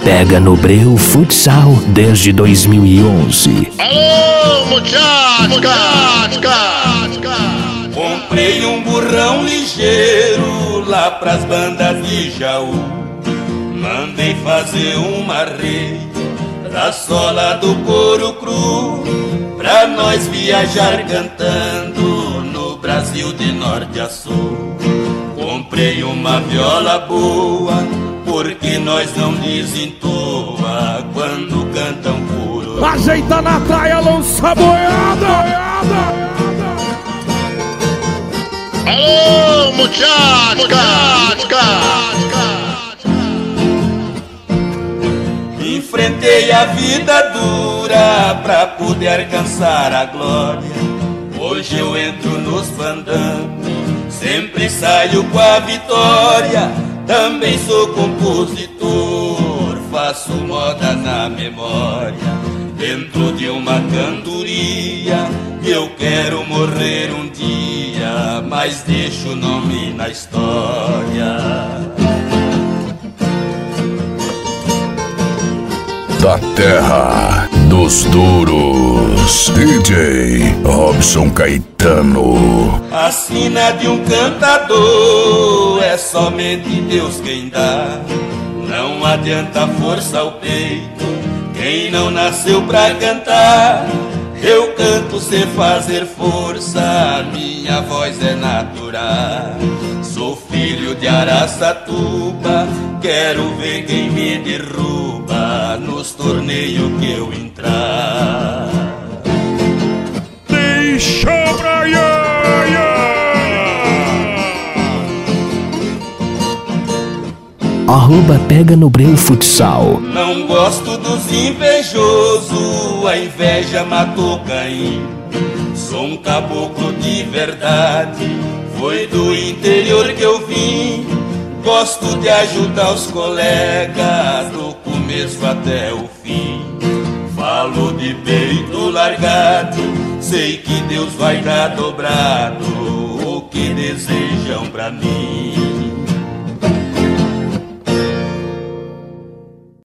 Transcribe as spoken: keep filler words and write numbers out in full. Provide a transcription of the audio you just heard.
Pega no Breu Futsal desde dois mil e onze. Alô, muchacha! Comprei um burrão ligeiro lá pras bandas de Jaú. Mandei fazer uma rede da sola do couro cru, pra nós viajar cantando no Brasil de norte a sul. Comprei uma viola boa, porque nós não desentoa quando cantam puro. Ajeita na praia, lança boiada. Alô, muchacha! Enfrentei a vida dura pra poder alcançar a glória. Hoje eu entro nos fandangos, sempre saio com a vitória. Também sou compositor, faço moda na memória. Dentro de uma cantoria, eu quero morrer um dia, mas deixo o nome na história. Da terra dos duros, D J Robson Caetano. A sina de um cantador é somente Deus quem dá. Não adianta força ao peito, quem não nasceu pra cantar. Eu canto sem fazer força, minha voz é natural. Sou filho de Araçatuba, quero ver quem me derruba nos torneios que eu entrar. Deixa pra Arroba Pega no Breu Futsal. Não gosto dos invejosos, a inveja matou Caim. Sou um caboclo de verdade, foi do interior que eu vim. Gosto de ajudar os colegas, do começo até o fim. Falo de peito largado, sei que Deus vai dar dobrado o que desejam pra mim.